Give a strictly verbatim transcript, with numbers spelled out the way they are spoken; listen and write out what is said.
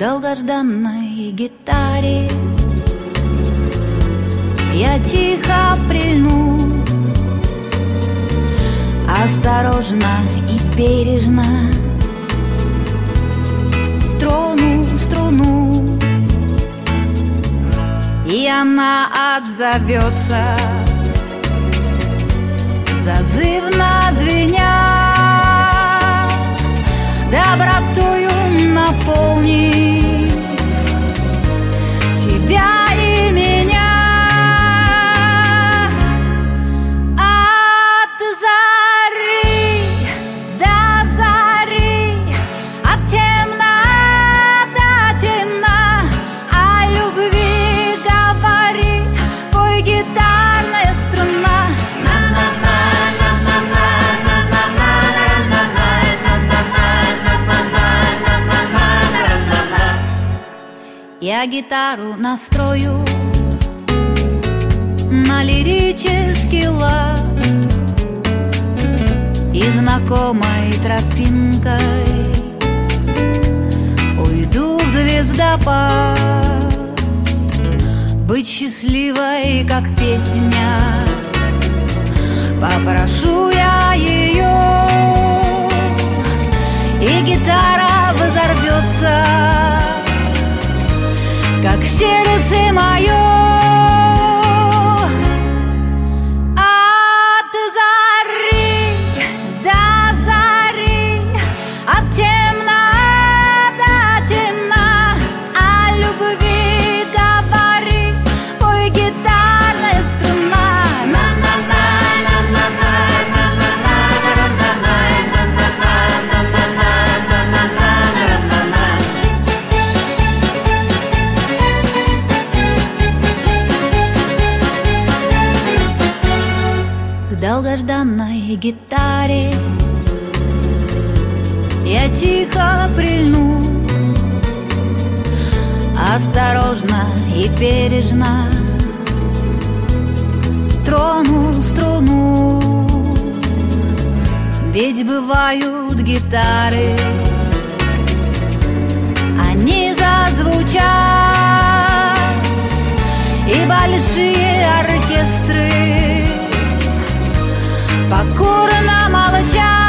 долгожданной гитаре я тихо прильну, осторожно и бережно трону струну, и она отзовется, зазывно звеня, добротою наполнив тебя и меня. От зари до зари, от темна до темна, о любви говори, пой гитарная струна. Я гитару настрою на лирический лад, и знакомой тропинкой уйду в звездопад. Быть счастливой, как песня, попрошу я ее, и гитара взорвется, как сердце мое. От зари до зари, от темна до темна, о любви говори, пой гитарная струна. К долгожданной гитаре я тихо прильну, осторожно и бережно трону струну. Ведь бывают гитары, они зазвучат, и большие оркестры покорно молчат.